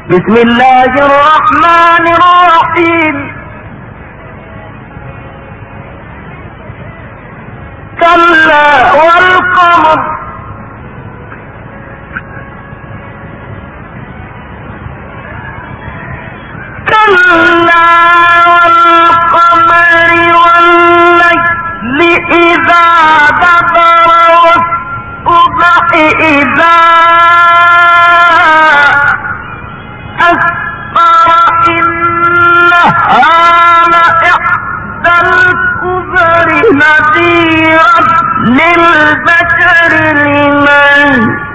بسم الله الرحمن الرحيم. كلا والقمر كلا والقمر والليل إذا دبر والصبح إذا أسفر إنها لإحدى الكبر نذيرا للبشر لمن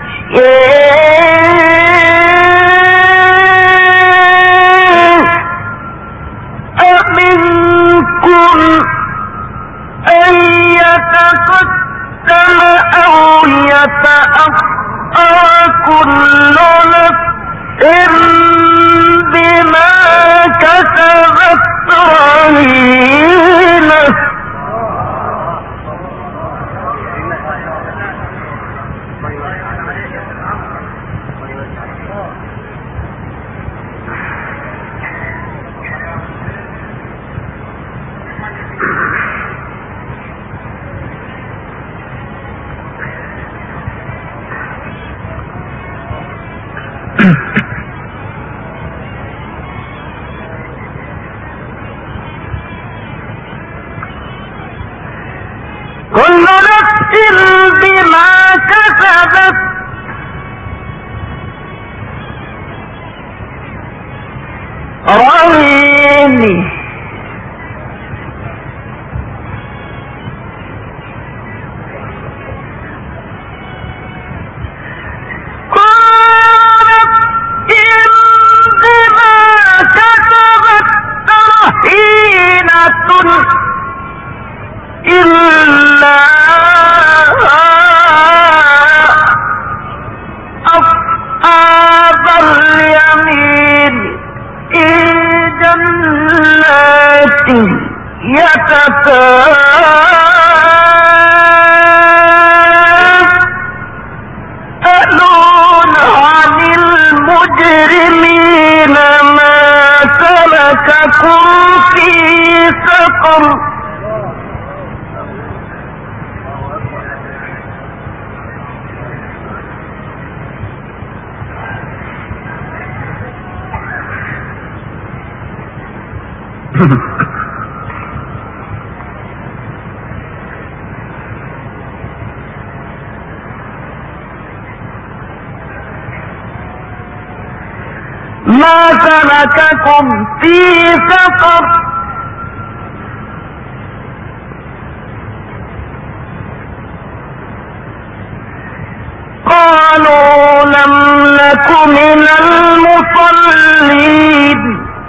أمنكم أن يتقدم أو يتأخر كل نفس بما كسبت رهينة. كل نفس بما كسبت رهينة. إلا أصحاب اليمين في جنات يتساءلون عن المجرمين ما سلككم في سقر. ما سلككم في سقر. قالوا لم نك من المصلين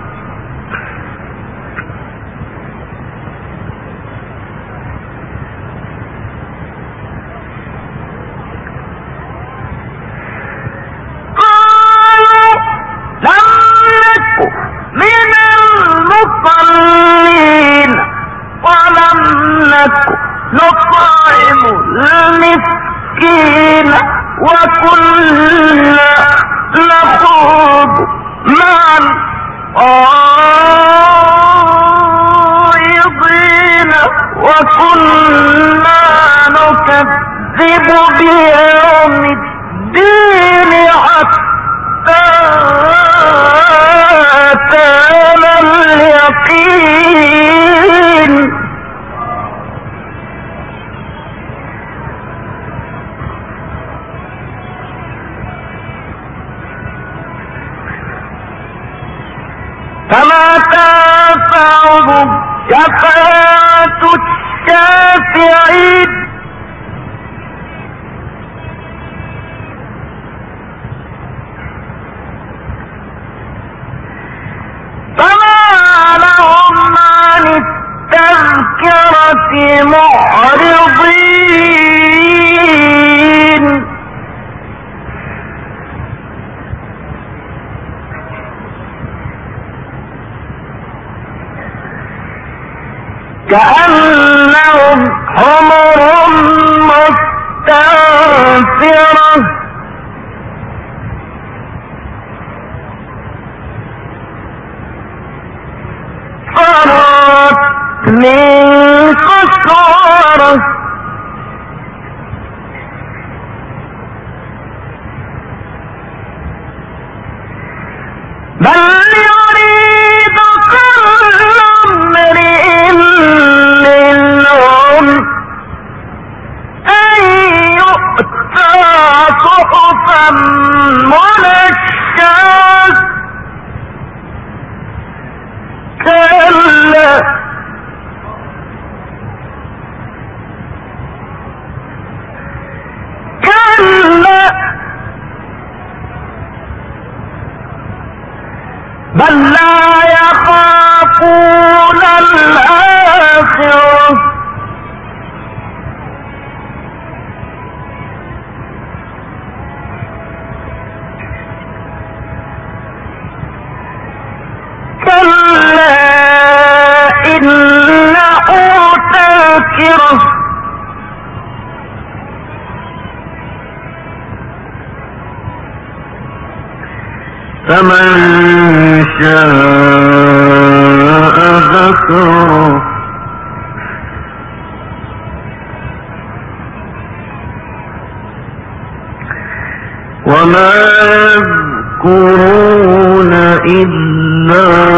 ولم نك نطعم المسكين وكنا نخوض مع الخائضين وكنا نكذب بيوم الدين حتى أتانا اليقين. فما تنفعهم شفاعة الشافعين. فما لهم عن التذكرة معرضين. كأنهم حمر مستنفرة من قسورة بل يريد كل امرئ منهم أن يؤتى صحفا منشرة كلا بل لا يخافون الآخرة كلا إنه تذكرة فمن شاء ذكره وما يذكرون إلا